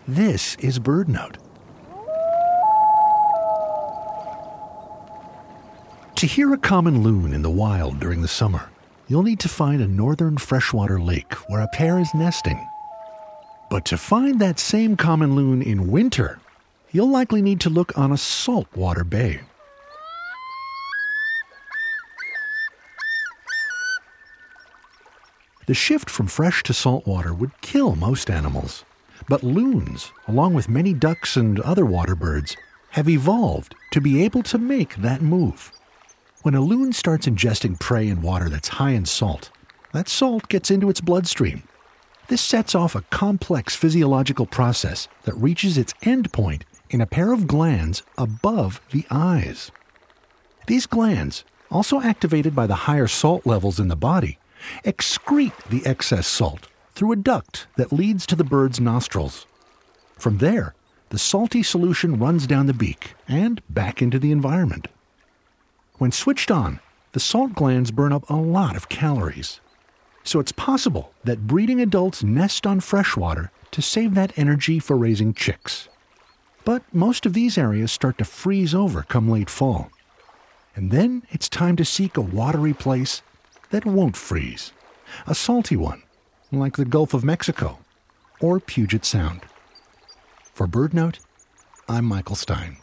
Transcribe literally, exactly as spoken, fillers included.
This is BirdNote. To hear a common loon in the wild during the summer, you'll need to find a northern freshwater lake where a pair is nesting. But to find that same common loon in winter, you'll likely need to look on a saltwater bay. The shift from fresh to saltwater would kill most animals, but loons, along with many ducks and other water birds, have evolved to be able to make that move. When a loon starts ingesting prey in water that's high in salt, that salt gets into its bloodstream. This sets off a complex physiological process that reaches its end point in a pair of glands above the eyes. These glands, also activated by the higher salt levels in the body, excrete the excess salt through a duct that leads to the bird's nostrils. From there, the salty solution runs down the beak and back into the environment. When switched on, the salt glands burn up a lot of calories. So it's possible that breeding adults nest on freshwater to save that energy for raising chicks. But most of these areas start to freeze over come late fall. And then it's time to seek a watery place that won't freeze, a salty one, like the Gulf of Mexico or Puget Sound. For BirdNote, I'm Michael Stein.